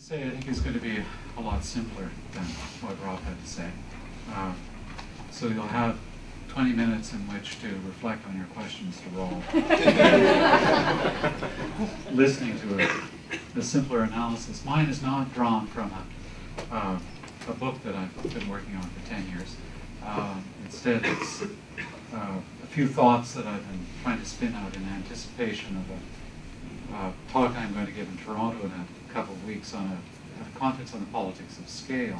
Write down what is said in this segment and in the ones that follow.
say I think is going to be a lot simpler than what Rob had to say. So you'll have 20 minutes in which to reflect on your questions to Rob. Listening to a simpler analysis. Mine is not drawn from a book that I've been working on for 10 years. Instead, it's a few thoughts that I've been trying to spin out in anticipation of a talk I'm going to give in Toronto in a couple of weeks on a conference on the politics of scale.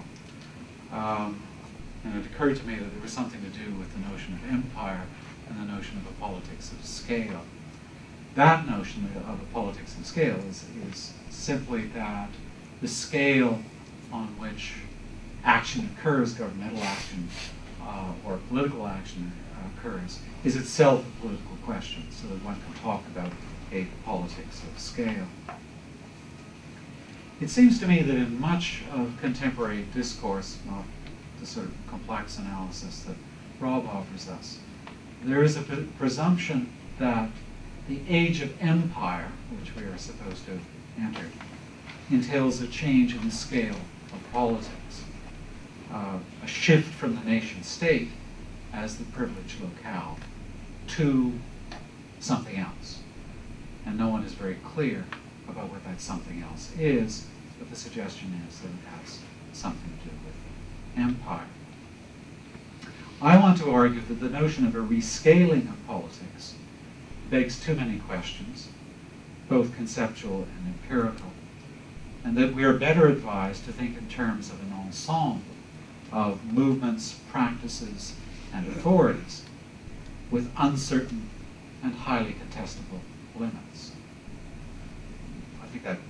And it occurred to me that there was something to do with the notion of empire and the notion of a politics of scale. That notion of a politics of scale is simply that the scale on which action occurs, governmental action or political action occurs, is itself a political question, so that one can talk about a politics of scale. It seems to me that in much of contemporary discourse, not the sort of complex analysis that Rob offers us, there is a presumption that the age of empire, which we are supposed to have entered, entails a change in the scale of politics, a shift from the nation-state as the privileged locale to something else. And no one is very clear about what that something else is, but the suggestion is that it has something to do with empire. I want to argue that the notion of a rescaling of politics begs too many questions, both conceptual and empirical, and that we are better advised to think in terms of an ensemble of movements, practices, and authorities with uncertain and highly contestable limits. I think that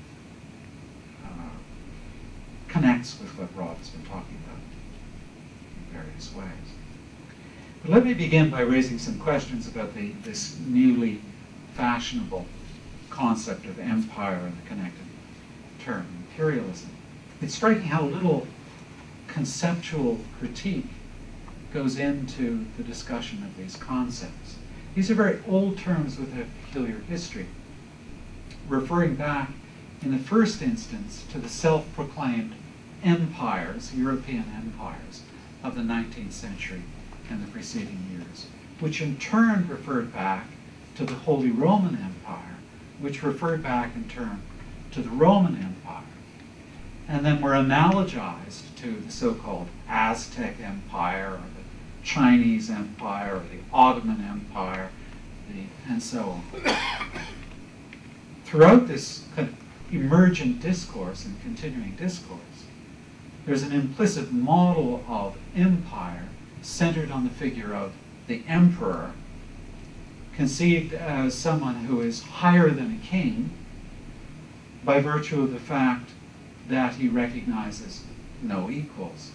connects with what Rob has been talking about in various ways. But let me begin by raising some questions about this newly fashionable concept of empire and the connected term, imperialism. It's striking how little conceptual critique goes into the discussion of these concepts. These are very old terms with a peculiar history, referring back in the first instance to the self-proclaimed empires, European empires, of the 19th century and the preceding years, which in turn referred back to the Holy Roman Empire, which referred back in turn to the Roman Empire, and then were analogized to the so-called Aztec Empire, or the Chinese Empire, or the Ottoman Empire, and so on. Throughout this kind of emergent discourse and continuing discourse, there's an implicit model of empire centered on the figure of the emperor, conceived as someone who is higher than a king by virtue of the fact that he recognizes no equals.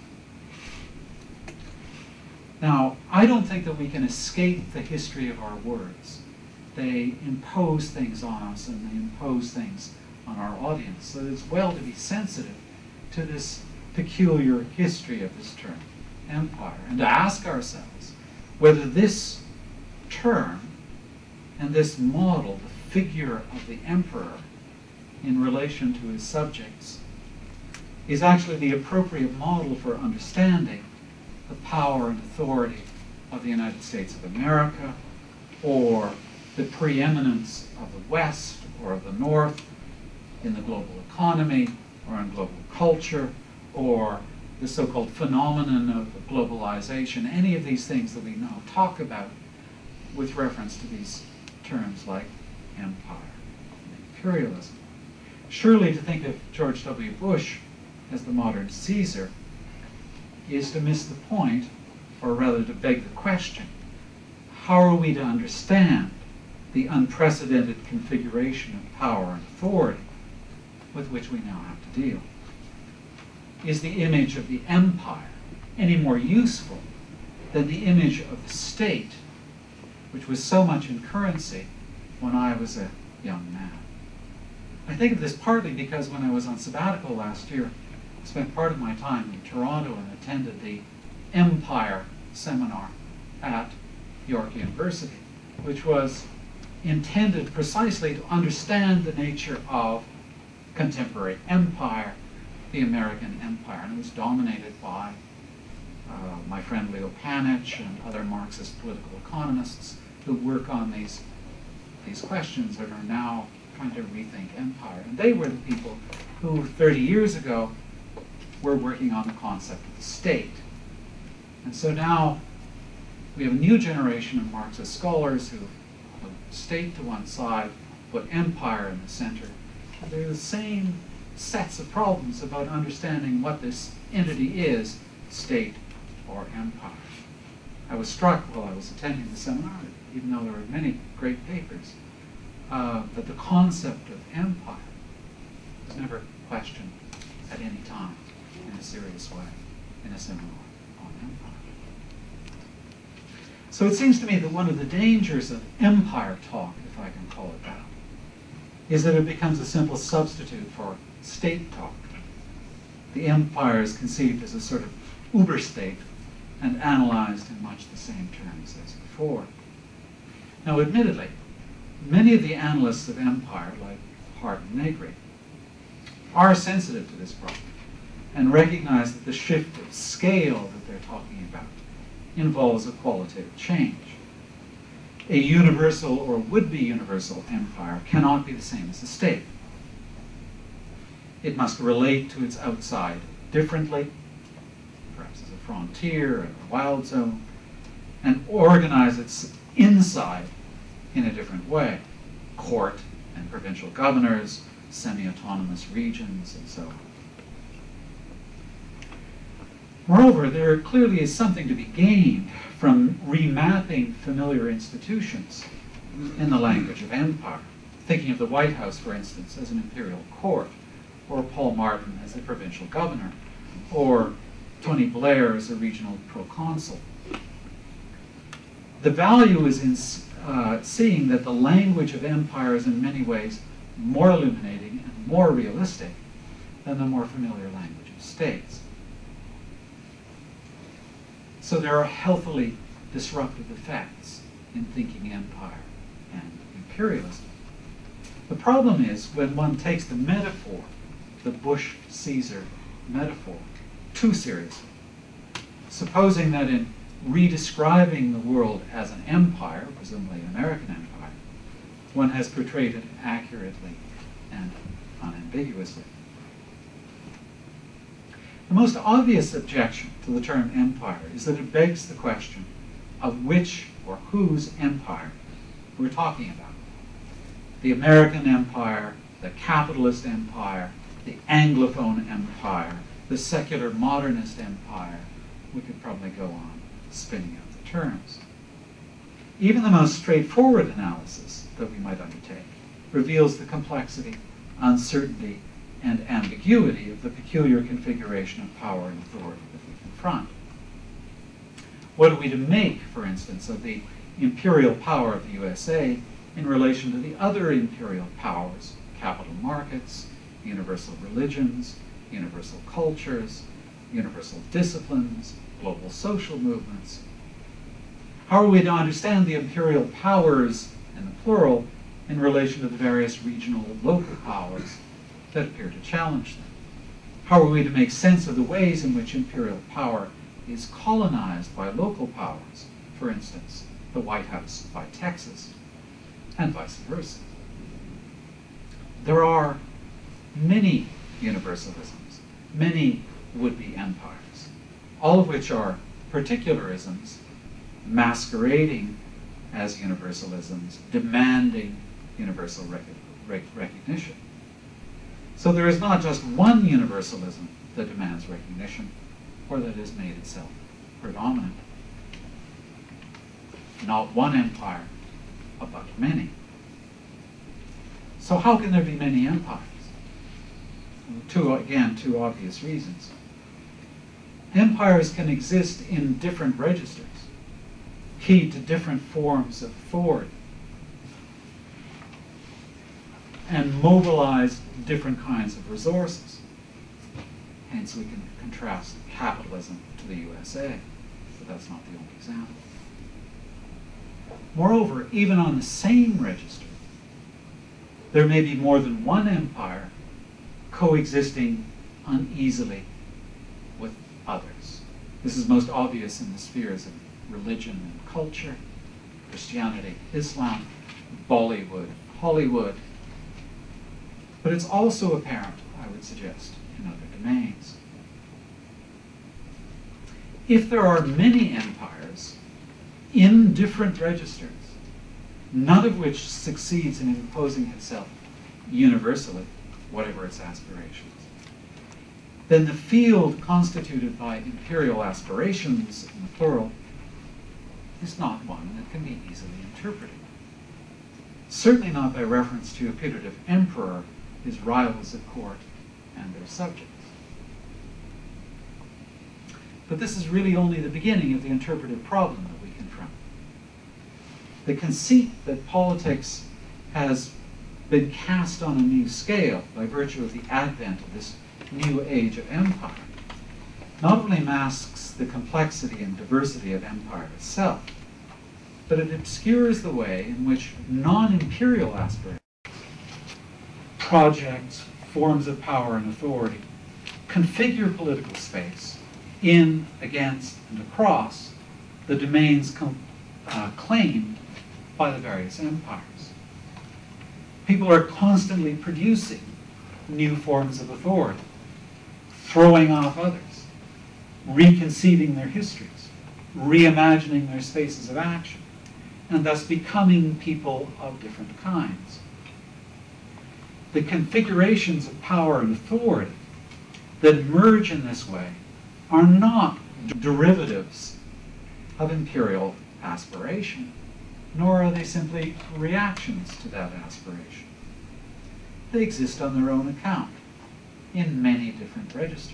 Now, I don't think that we can escape the history of our words. They impose things on us, and they impose things on our audience. So it's well to be sensitive to this peculiar history of this term, empire, and to ask ourselves whether this term and this model, the figure of the emperor in relation to his subjects, is actually the appropriate model for understanding the power and authority of the United States of America, or the preeminence of the West or of the North in the global economy or in global culture, or the so-called phenomenon of globalization, any of these things that we now talk about with reference to these terms like empire and imperialism. Surely to think of George W. Bush as the modern Caesar is to miss the point, or rather to beg the question: how are we to understand the unprecedented configuration of power and authority with which we now have to deal? Is the image of the empire any more useful than the image of the state, which was so much in currency when I was a young man? I think of this partly because when I was on sabbatical last year, I spent part of my time in Toronto and attended the Empire seminar at York University, which was intended precisely to understand the nature of contemporary empire the American empire, and it was dominated by my friend Leo Panitch and other Marxist political economists who work on these questions and are now trying to rethink empire. And they were the people who 30 years ago were working on the concept of the state. And so now we have a new generation of Marxist scholars who put state to one side, put empire in the center. And they're the same sets of problems about understanding what this entity is, state or empire. I was struck while I was attending the seminar, even though there were many great papers, that the concept of empire was never questioned at any time in a serious way in a seminar on empire. So it seems to me that one of the dangers of empire talk, if I can call it that, is that it becomes a simple substitute for state talk. The empire is conceived as a sort of uber-state and analyzed in much the same terms as before. Now, admittedly, many of the analysts of empire, like Hart and Negri, are sensitive to this problem and recognize that the shift of scale that they're talking about involves a qualitative change. A universal or would-be universal empire cannot be the same as a state. It must relate to its outside differently, perhaps as a frontier and a wild zone, and organize its inside in a different way. Court and provincial governors, semi-autonomous regions, and so on. Moreover, there clearly is something to be gained from remapping familiar institutions in the language of empire, thinking of the White House, for instance, as an imperial court, or Paul Martin as a provincial governor, or Tony Blair as a regional proconsul. The value is in seeing that the language of empire is in many ways more illuminating and more realistic than the more familiar language of states. So there are healthily disruptive effects in thinking empire and imperialism. The problem is when one takes the metaphor, the Bush-Caesar metaphor, too seriously. Supposing that in redescribing the world as an empire, presumably an American empire, one has portrayed it accurately and unambiguously. The most obvious objection to the term empire is that it begs the question of which or whose empire we're talking about. The American empire, the capitalist empire, the Anglophone empire, the secular modernist empire. We could probably go on spinning out the terms. Even the most straightforward analysis that we might undertake reveals the complexity, uncertainty, and ambiguity of the peculiar configuration of power and authority that we confront. What are we to make, for instance, of the imperial power of the USA in relation to the other imperial powers, capital markets, universal religions, universal cultures, universal disciplines, global social movements? How are we to understand the imperial powers, in the plural, in relation to the various regional and local powers that appear to challenge them? How are we to make sense of the ways in which imperial power is colonized by local powers, for instance, the White House by Texas, and vice versa? There are many universalisms, many would-be empires, all of which are particularisms masquerading as universalisms, demanding universal recognition. So there is not just one universalism that demands recognition or that has made itself predominant. Not one empire, but many. So how can there be many empires? Two obvious reasons. Empires can exist in different registers, key to different forms of authority, and mobilize different kinds of resources. Hence we can contrast capitalism to the USA, but that's not the only example. Moreover, even on the same register, there may be more than one empire coexisting uneasily with others. This is most obvious in the spheres of religion and culture, Christianity, Islam, Bollywood, Hollywood. But it's also apparent, I would suggest, in other domains. If there are many empires in different registers, none of which succeeds in imposing itself universally, whatever its aspirations, then the field constituted by imperial aspirations, in the plural, is not one that can be easily interpreted. Certainly not by reference to a putative emperor, his rivals at court, and their subjects. But this is really only the beginning of the interpretive problem that we confront. The conceit that politics has been cast on a new scale by virtue of the advent of this new age of empire not only masks the complexity and diversity of empire itself, but it obscures the way in which non-imperial aspirations, projects, forms of power and authority, configure political space in, against, and across the domains claimed by the various empires. People are constantly producing new forms of authority, throwing off others, reconceiving their histories, reimagining their spaces of action, and thus becoming people of different kinds. The configurations of power and authority that emerge in this way are not derivatives of imperial aspiration, nor are they simply reactions to that aspiration. They exist on their own account in many different registers.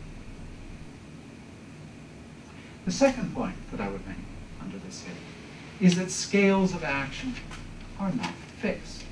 The second point that I would make under this heading is that scales of action are not fixed.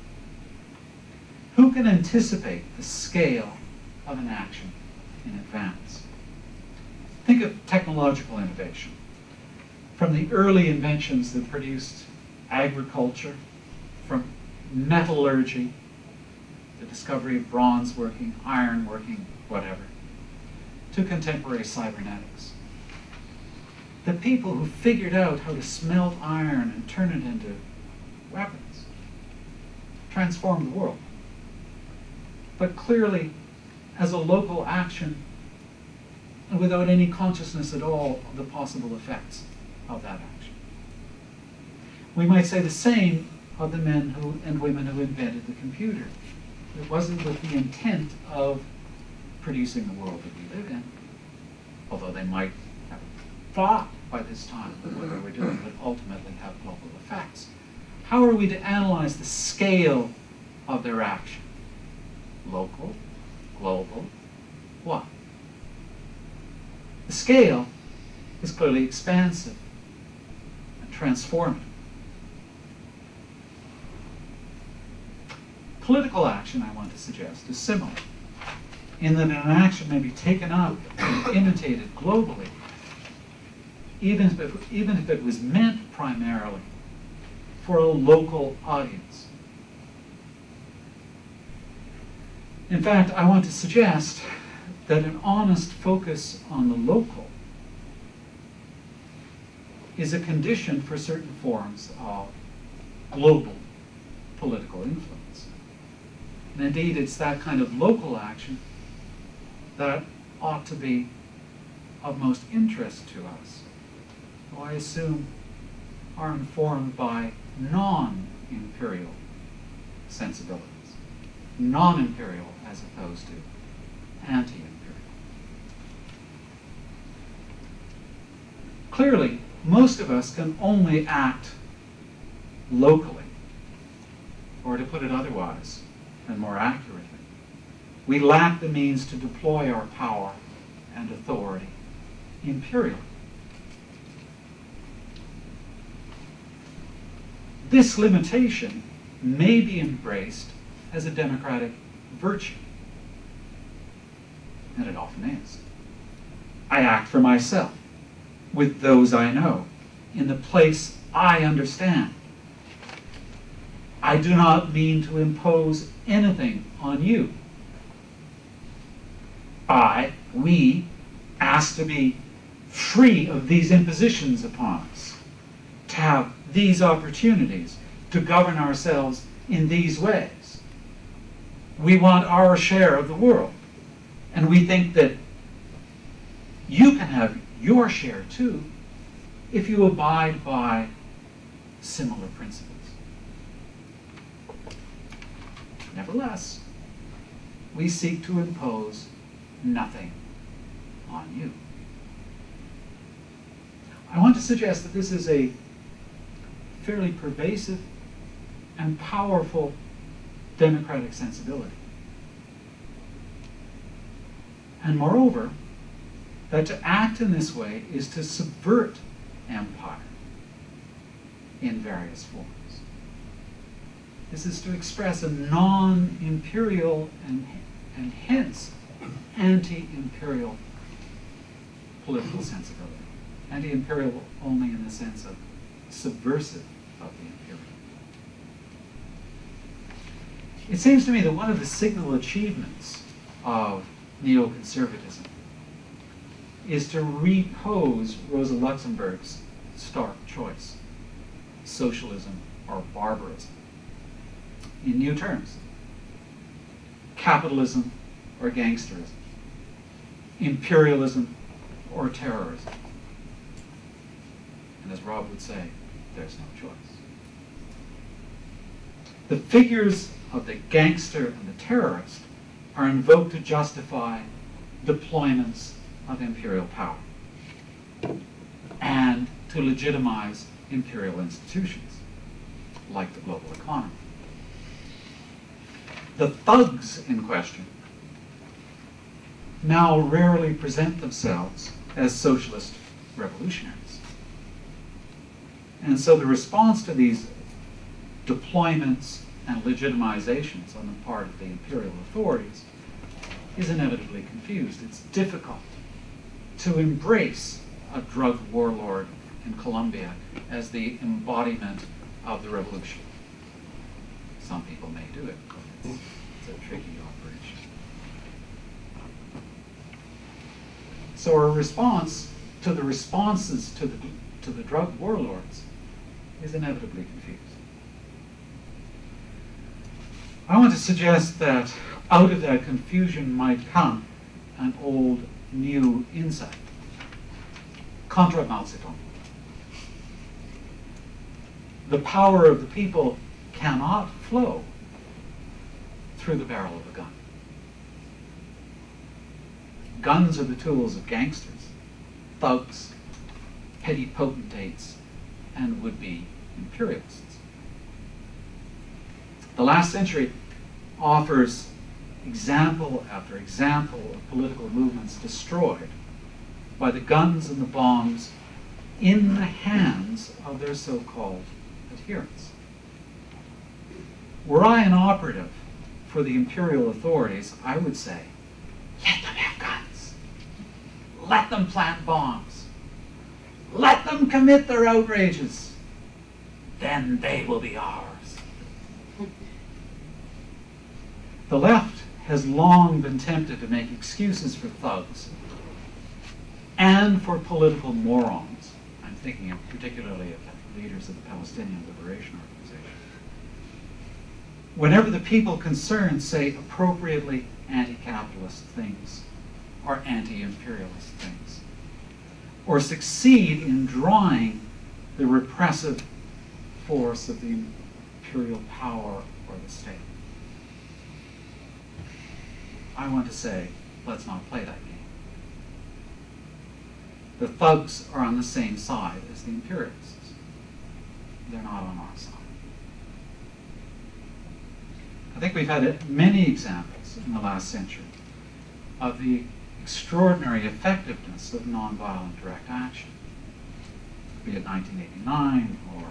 Who can anticipate the scale of an action in advance? Think of technological innovation. From the early inventions that produced agriculture, from metallurgy, the discovery of bronze working, iron working, whatever, to contemporary cybernetics. The people who figured out how to smelt iron and turn it into weapons transformed the world. But clearly, as a local action, and without any consciousness at all of the possible effects of that action. We might say the same of the men and women who invented the computer. It wasn't with the intent of producing the world that we live in, although they might have thought by this time that what they were doing would ultimately have global effects. How are we to analyze the scale of their action? Local, global, what? The scale is clearly expansive and transformative. Political action, I want to suggest, is similar, in that an action may be taken up and imitated globally, even if it was meant primarily for a local audience. In fact, I want to suggest that an honest focus on the local is a condition for certain forms of global political influence. And indeed, it's that kind of local action that ought to be of most interest to us, who I assume are informed by non-imperial sensibilities. Non-imperial as opposed to anti-imperial. Clearly, most of us can only act locally, or to put it otherwise and more accurately, we lack the means to deploy our power and authority imperially. This limitation may be embraced as a democratic virtue, and it often is. I act for myself, with those I know, in the place I understand. I do not mean to impose anything on you. we ask to be free of these impositions upon us, to have these opportunities, to govern ourselves in these ways. We want our share of the world, and we think that you can have your share too if you abide by similar principles. Nevertheless, we seek to impose nothing on you. I want to suggest that this is a fairly pervasive and powerful democratic sensibility. And moreover, that to act in this way is to subvert empire in various forms. This is to express a non-imperial and hence anti-imperial political sensibility. Anti-imperial only in the sense of subversive of the imperial. It seems to me that one of the signal achievements of neoconservatism is to repose Rosa Luxemburg's stark choice, socialism or barbarism, in new terms. Capitalism or gangsterism, imperialism or terrorism. And as Rob would say, there's no choice. The figures of the gangster and the terrorist are invoked to justify deployments of imperial power and to legitimize imperial institutions, like the global economy. The thugs in question now rarely present themselves as socialist revolutionaries. And so the response to these deployments and legitimizations on the part of the imperial authorities is inevitably confused. It's difficult to embrace a drug warlord in Colombia as the embodiment of the revolution. Some people may do it, but it's a tricky operation. So our response to the responses to the drug warlords is inevitably confused. I want to suggest that out of that confusion might come an old, new insight. Contra Mao Zedong. The power of the people cannot flow through the barrel of a gun. Guns are the tools of gangsters, thugs, petty potentates, and would-be imperialists. The last century offers example after example of political movements destroyed by the guns and the bombs in the hands of their so-called adherents. Were I an operative for the imperial authorities, I would say, let them have guns. Let them plant bombs. Let them commit their outrages. Then they will be ours. The left has long been tempted to make excuses for thugs and for political morons. I'm thinking particularly of the leaders of the Palestinian Liberation Organization. Whenever the people concerned say appropriately anti-capitalist things or anti-imperialist things, or succeed in drawing the repressive force of the imperial power or the state. I want to say, let's not play that game. The thugs are on the same side as the imperialists. They're not on our side. I think we've had many examples in the last century of the extraordinary effectiveness of nonviolent direct action, be it 1989 or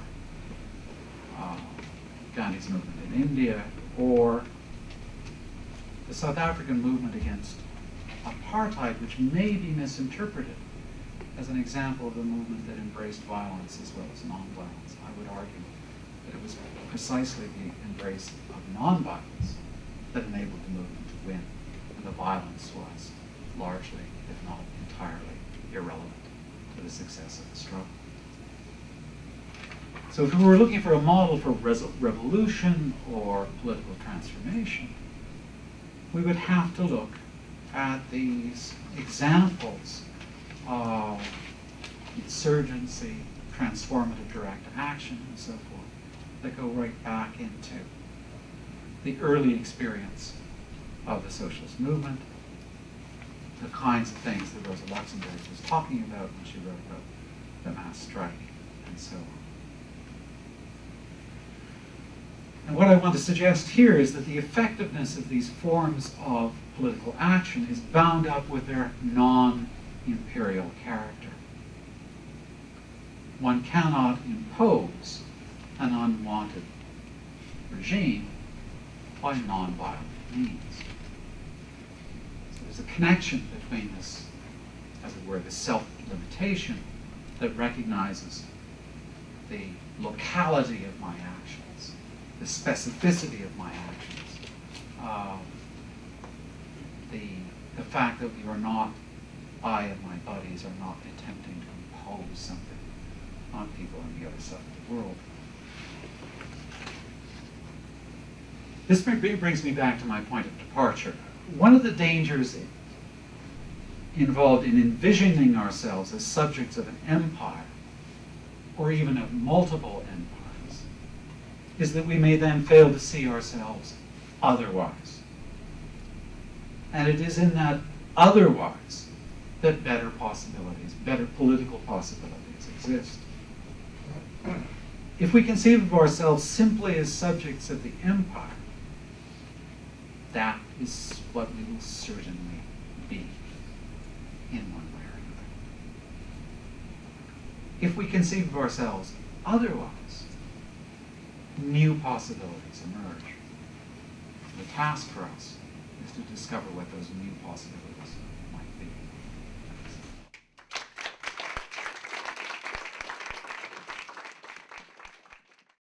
Gandhi's movement in India, or the South African movement against apartheid, which may be misinterpreted as an example of a movement that embraced violence as well as nonviolence. I would argue that it was precisely the embrace of nonviolence that enabled the movement to win, and the violence was largely, if not entirely, irrelevant to the success of the struggle. So if we were looking for a model for revolution or political transformation, we would have to look at these examples of insurgency, transformative direct action, and so forth, that go right back into the early experience of the socialist movement, the kinds of things that Rosa Luxemburg was talking about when she wrote about the mass strike, and so on. And what I want to suggest here is that the effectiveness of these forms of political action is bound up with their non-imperial character. One cannot impose an unwanted regime by non-violent means. So there's a connection between this, as it were, the self-limitation that recognizes the locality of my actions, the specificity of my actions, the fact that we are not, I and my buddies are not attempting to impose something on people on the other side of the world. This brings me back to my point of departure. One of the dangers involved in envisioning ourselves as subjects of an empire, or even of multiple empires, is that we may then fail to see ourselves otherwise. And it is in that otherwise that better possibilities, better political possibilities exist. If we conceive of ourselves simply as subjects of the empire, that is what we will certainly be in one way or another. If we conceive of ourselves otherwise, new possibilities emerge. The task for us is to discover what those new possibilities